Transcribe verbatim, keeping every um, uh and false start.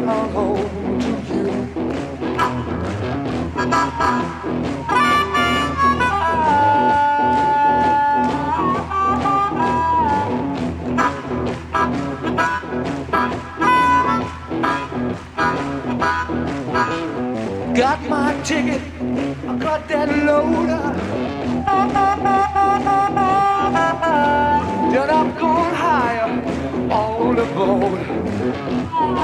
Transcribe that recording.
I'll hold to you. Got my ticket, I got that loader. Then I'm going higher on the boat.